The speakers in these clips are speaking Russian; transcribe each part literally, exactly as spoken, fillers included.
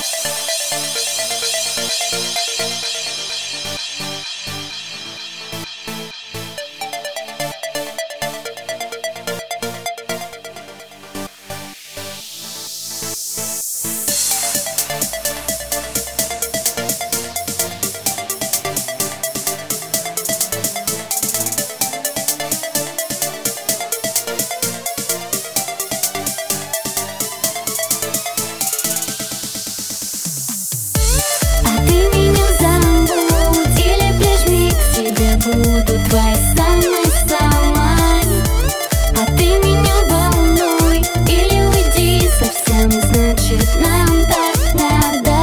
Буду твоей самой-самой. А ты меня волнуй или уйди совсем, значит нам так надо.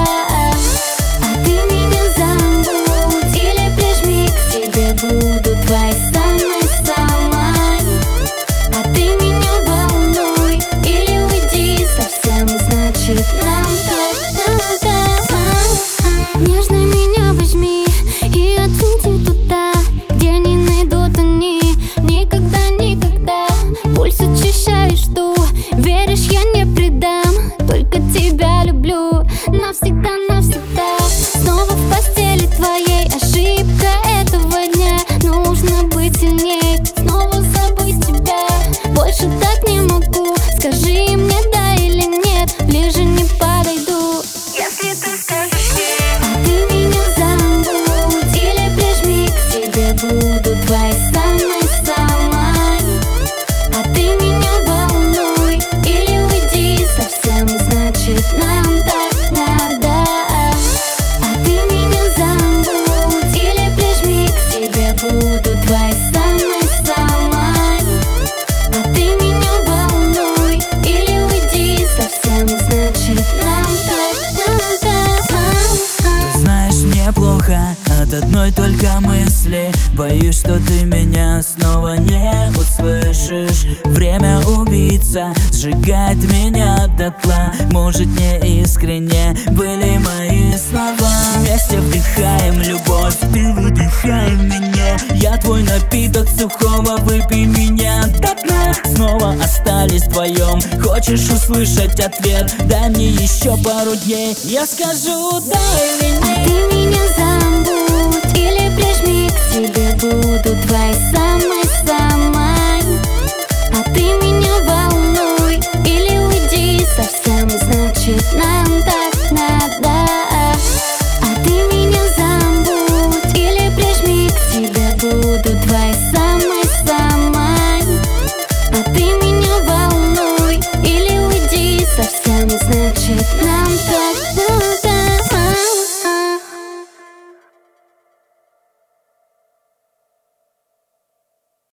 А ты меня забудь или прижми к себе, буду твоей самой-самой. А ты меня волнуй или уйди совсем, значит нам так надо. Нежно меня возьми и отведи туда, где не найдут они никогда, никогда. Пульс очищаешь, жду, веришь, я не предам. Только тебя люблю навсегда, навсегда. Снова в постели твоей, ошибка этого дня. Нужно быть сильней, снова забыть тебя. Больше так не могу, скажи мне да или нет, ближе не подойду, если ты скажешь нет. А ты меня забудь или прижми к себе, буду твоей самой-самой. А ты меня волнуй или уйди совсем, значит нам так надо. А ты меня забудь или прижми к себе, буду твоей самой-самой. А ты меня волнуй или уйди совсем, значит нам так надо. Знаешь, мне плохо от одной только мысли. Боюсь, что ты меня снова не услышишь. Время убийца сжигает меня дотла. Может, не искренне были мои слова. Вместе вдыхаем любовь, ты выдыхай меня. Я твой напиток сухого, выпей меня до дна. Снова остались вдвоем, хочешь услышать ответ? Дай мне еще пару дней, я скажу да или нет. А ты меня забудь или прижми к себе, буду твоей самой-самой. А ты меня волнуй или уйди совсем, значит нам так